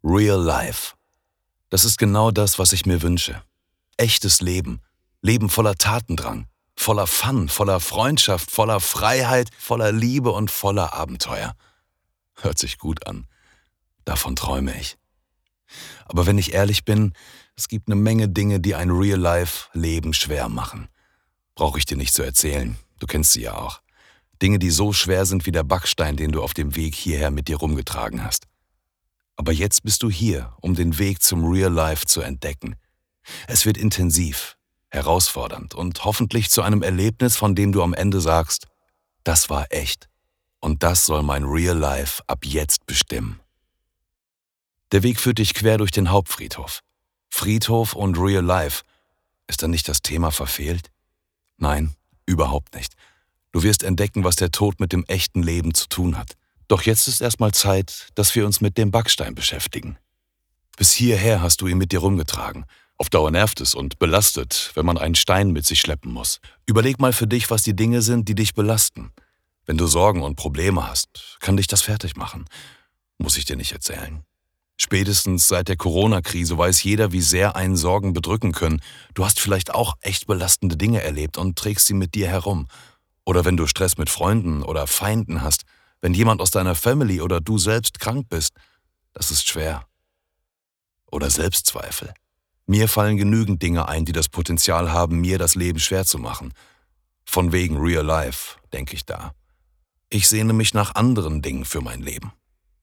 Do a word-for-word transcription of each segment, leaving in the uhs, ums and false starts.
Real Life. Das ist genau das, was ich mir wünsche. Echtes Leben. Leben voller Tatendrang, voller Fun, voller Freundschaft, voller Freiheit, voller Liebe und voller Abenteuer. Hört sich gut an. Davon träume ich. Aber wenn ich ehrlich bin, es gibt eine Menge Dinge, die ein Real-Life-Leben schwer machen. Brauche ich dir nicht zu erzählen. Du kennst sie ja auch. Dinge, die so schwer sind wie der Backstein, den du auf dem Weg hierher mit dir rumgetragen hast. Aber jetzt bist du hier, um den Weg zum Real Life zu entdecken. Es wird intensiv, herausfordernd und hoffentlich zu einem Erlebnis, von dem du am Ende sagst, das war echt. Und das soll mein Real Life ab jetzt bestimmen. Der Weg führt dich quer durch den Hauptfriedhof. Friedhof und Real Life. Ist da nicht das Thema verfehlt? Nein, überhaupt nicht. Du wirst entdecken, was der Tod mit dem echten Leben zu tun hat. Doch jetzt ist erstmal Zeit, dass wir uns mit dem Backstein beschäftigen. Bis hierher hast du ihn mit dir rumgetragen. Auf Dauer nervt es und belastet, wenn man einen Stein mit sich schleppen muss. Überleg mal für dich, was die Dinge sind, die dich belasten. Wenn du Sorgen und Probleme hast, kann dich das fertig machen. Muss ich dir nicht erzählen. Spätestens seit der Corona-Krise weiß jeder, wie sehr einen Sorgen bedrücken können. Du hast vielleicht auch echt belastende Dinge erlebt und trägst sie mit dir herum. Oder wenn du Stress mit Freunden oder Feinden hast, wenn jemand aus deiner Family oder du selbst krank bist, das ist schwer. Oder Selbstzweifel. Mir fallen genügend Dinge ein, die das Potenzial haben, mir das Leben schwer zu machen. Von wegen Real Life, denke ich da. Ich sehne mich nach anderen Dingen für mein Leben.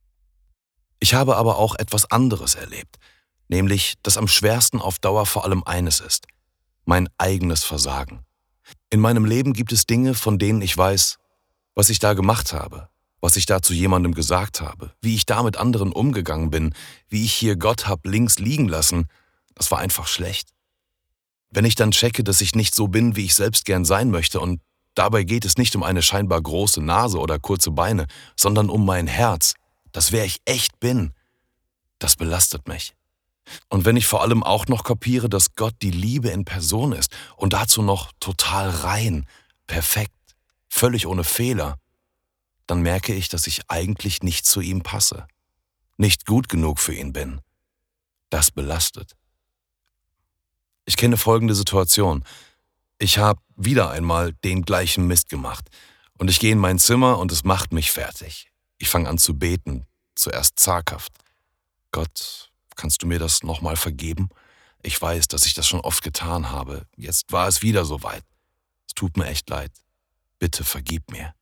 Ich habe aber auch etwas anderes erlebt, nämlich, dass am schwersten auf Dauer vor allem eines ist: mein eigenes Versagen. In meinem Leben gibt es Dinge, von denen ich weiß, was ich da gemacht habe, was ich da zu jemandem gesagt habe, wie ich da mit anderen umgegangen bin, wie ich hier Gott hab links liegen lassen, das war einfach schlecht. Wenn ich dann checke, dass ich nicht so bin, wie ich selbst gern sein möchte, und dabei geht es nicht um eine scheinbar große Nase oder kurze Beine, sondern um mein Herz, das wer ich echt bin, das belastet mich. Und wenn ich vor allem auch noch kapiere, dass Gott die Liebe in Person ist und dazu noch total rein, perfekt, völlig ohne Fehler, dann merke ich, dass ich eigentlich nicht zu ihm passe, nicht gut genug für ihn bin. Das belastet. Ich kenne folgende Situation. Ich habe wieder einmal den gleichen Mist gemacht und ich gehe in mein Zimmer und es macht mich fertig. Ich fange an zu beten, zuerst zaghaft. Gott, kannst du mir das nochmal vergeben? Ich weiß, dass ich das schon oft getan habe. Jetzt war es wieder soweit. Es tut mir echt leid. Bitte vergib mir.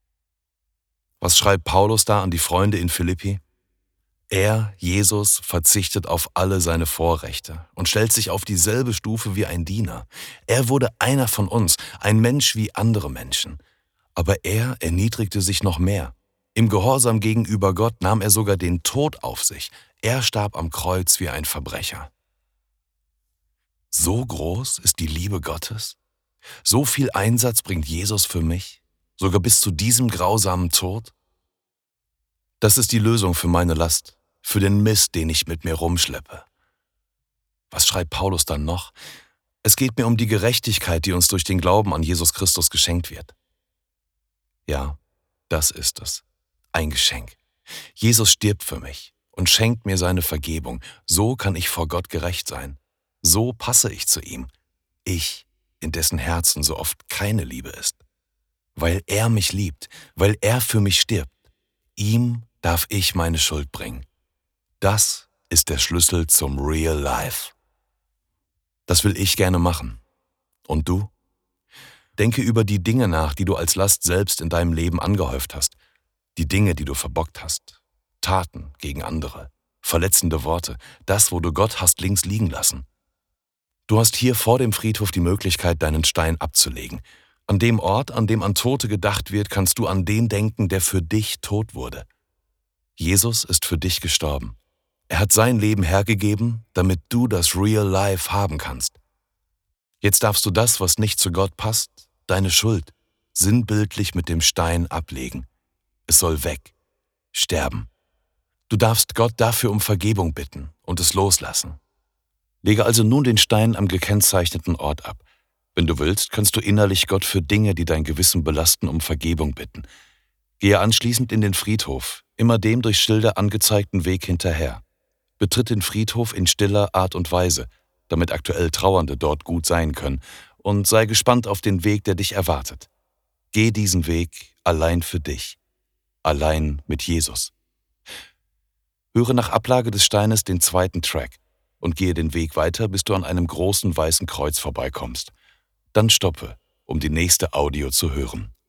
Was schreibt Paulus da an die Freunde in Philippi? Er, Jesus, verzichtet auf alle seine Vorrechte und stellt sich auf dieselbe Stufe wie ein Diener. Er wurde einer von uns, ein Mensch wie andere Menschen. Aber er erniedrigte sich noch mehr. Im Gehorsam gegenüber Gott nahm er sogar den Tod auf sich. Er starb am Kreuz wie ein Verbrecher. So groß ist die Liebe Gottes? So viel Einsatz bringt Jesus für mich? Sogar bis zu diesem grausamen Tod? Das ist die Lösung für meine Last, für den Mist, den ich mit mir rumschleppe. Was schreibt Paulus dann noch? Es geht mir um die Gerechtigkeit, die uns durch den Glauben an Jesus Christus geschenkt wird. Ja, das ist es. Ein Geschenk. Jesus stirbt für mich und schenkt mir seine Vergebung. So kann ich vor Gott gerecht sein. So passe ich zu ihm. Ich, in dessen Herzen so oft keine Liebe ist. Weil er mich liebt, weil er für mich stirbt. Ihm darf ich meine Schuld bringen. Das ist der Schlüssel zum Real Life. Das will ich gerne machen. Und du? Denke über die Dinge nach, die du als Last selbst in deinem Leben angehäuft hast. Die Dinge, die du verbockt hast. Taten gegen andere. Verletzende Worte. Das, wo du Gott hast links liegen lassen. Du hast hier vor dem Friedhof die Möglichkeit, deinen Stein abzulegen. An dem Ort, an dem an Tote gedacht wird, kannst du an den denken, der für dich tot wurde. Jesus ist für dich gestorben. Er hat sein Leben hergegeben, damit du das Real Life haben kannst. Jetzt darfst du das, was nicht zu Gott passt, deine Schuld, sinnbildlich mit dem Stein ablegen. Es soll weg, sterben. Du darfst Gott dafür um Vergebung bitten und es loslassen. Lege also nun den Stein am gekennzeichneten Ort ab. Wenn du willst, kannst du innerlich Gott für Dinge, die dein Gewissen belasten, um Vergebung bitten. Gehe anschließend in den Friedhof, immer dem durch Schilder angezeigten Weg hinterher. Betritt den Friedhof in stiller Art und Weise, damit aktuell Trauernde dort gut sein können, und sei gespannt auf den Weg, der dich erwartet. Geh diesen Weg allein für dich, allein mit Jesus. Höre nach Ablage des Steines den zweiten Track und gehe den Weg weiter, bis du an einem großen weißen Kreuz vorbeikommst. Dann stoppe, um die nächste Audio zu hören.